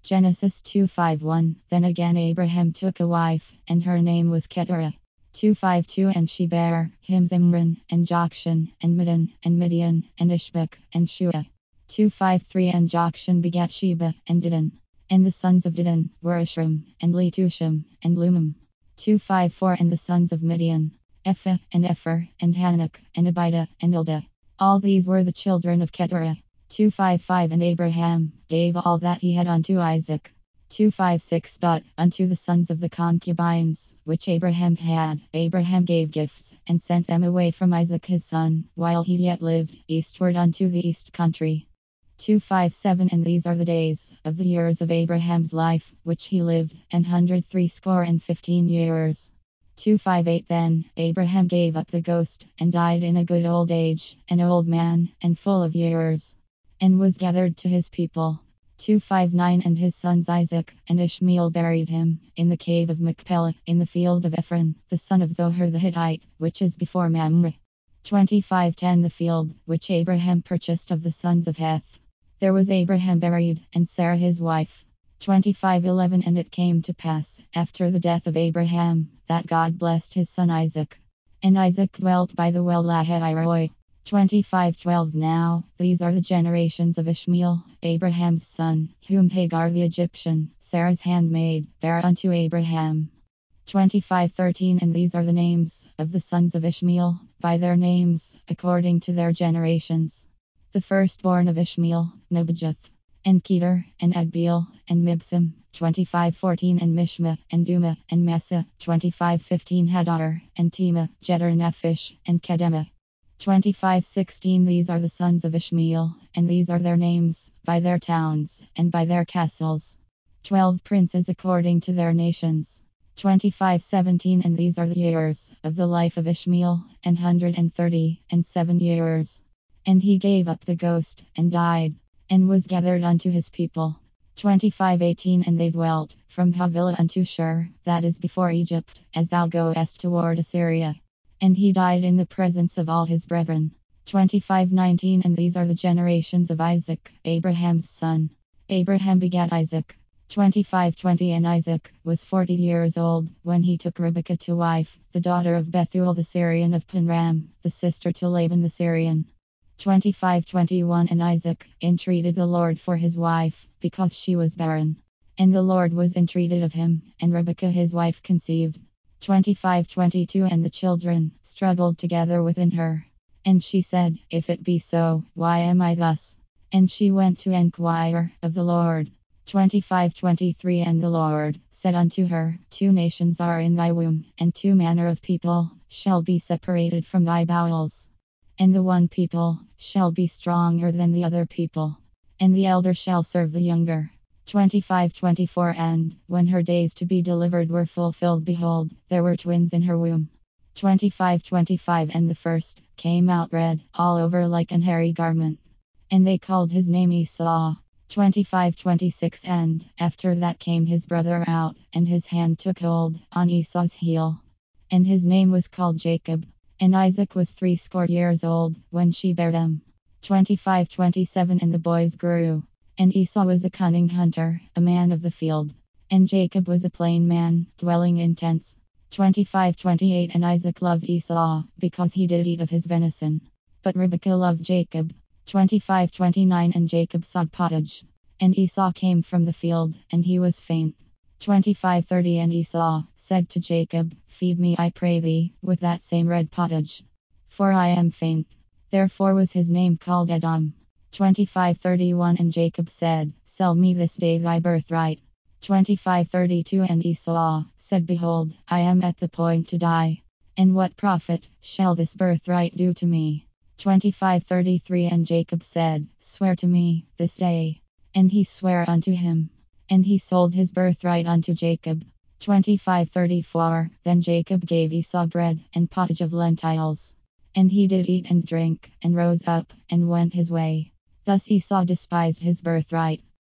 Genesis 2:5-1. Then again Abraham took a wife, and her name was Keturah. 2:5-2. And she bare him Zimran, and Jokshan, and Medan, and Midian, and Ishbak, and Shua. 2:5-3. And Jokshan begat Sheba, and Dedan. And the sons of Dedan were Ishram, and Letushim, and Lumim. 2:5-4. And the sons of Midian, Ephah, and Epher, and Hanok, and Abida, and Ilda. All these were the children of Keturah. 2:5-5. And Abraham gave all that he had unto Isaac. 2:5-6. But unto the sons of the concubines which Abraham had, Abraham gave gifts, and sent them away from Isaac his son, while he yet lived, eastward unto the east country. 2:5-7. And these are the days of the years of Abraham's life, which he lived, 160 years. 2:5-8. Then Abraham gave up the ghost, and died in a good old age, an old man, and full of years, and was gathered to his people. 2:5-9. And his sons Isaac and Ishmael buried him in the cave of Machpelah, in the field of Ephron, the son of Zohar the Hittite, which is before Mamre. 25:10. The field which Abraham purchased of the sons of Heth. There was Abraham buried, and Sarah his wife. 25:11. And it came to pass, after the death of Abraham, that God blessed his son Isaac. And Isaac dwelt by the well Lahairoi. 25:12. Now these are the generations of Ishmael, Abraham's son, whom Hagar the Egyptian, Sarah's handmaid, bare unto Abraham. 25:13. And these are the names of the sons of Ishmael, by their names, according to their generations. The firstborn of Ishmael, Nebajoth, and Kedar, and Adbeel, and Mibsam. 25:14. And Mishma, and Duma, and Massa. 25:15. Hadar, and Tema, Jeter Nephish, and Kedema. 25:16. These are the sons of Ishmael, and these are their names, by their towns, and by their castles. 12 princes according to their nations. 25:17. And these are the years of the life of Ishmael, 137 years. And he gave up the ghost, and died, and was gathered unto his people. 25:18. And they dwelt from Havilah unto Shur, that is before Egypt, as thou goest toward Assyria. And he died in the presence of all his brethren. 25:19. And these are the generations of Isaac, Abraham's son. Abraham begat Isaac. 25:20. And Isaac was 40 years old when he took Rebekah to wife, the daughter of Bethuel the Syrian of Panram, the sister to Laban the Syrian. 25:21. And Isaac entreated the Lord for his wife, because she was barren. And the Lord was entreated of him, and Rebekah his wife conceived. 25:22. And the children struggled together within her. And she said, If it be so, why am I thus? And she went to enquire of the Lord. 25:23. And the Lord said unto her, 2 nations are in thy womb, and 2 manner of people shall be separated from thy bowels. And the one people shall be stronger than the other people, and the elder shall serve the younger. 25:24. And when her days to be delivered were fulfilled, behold, there were twins in her womb. 25:25. And the first came out red, all over like an hairy garment. And they called his name Esau. 25:26. And after that came his brother out, and his hand took hold on Esau's heel. And his name was called Jacob. And Isaac was 80 years old when she bare them. 25:27. And the boys grew. And Esau was a cunning hunter, a man of the field. And Jacob was a plain man, dwelling in tents. 25:28. And Isaac loved Esau, because he did eat of his venison. But Rebekah loved Jacob. 25:29. And Jacob sought pottage. And Esau came from the field, and he was faint. 25:30. And Esau said to Jacob, Feed me, I pray thee, with that same red pottage, for I am faint. Therefore was his name called Edom. 25:31. And Jacob said, Sell me this day thy birthright. 25:32. And Esau said, Behold, I am at the point to die. And what profit shall this birthright do to me? 25:33. And Jacob said, Swear to me this day. And he sware unto him. And he sold his birthright unto Jacob. 25:34. Then Jacob gave Esau bread and pottage of lentils. And he did eat and drink, and rose up, and went his way. Thus Esau despised his birthright.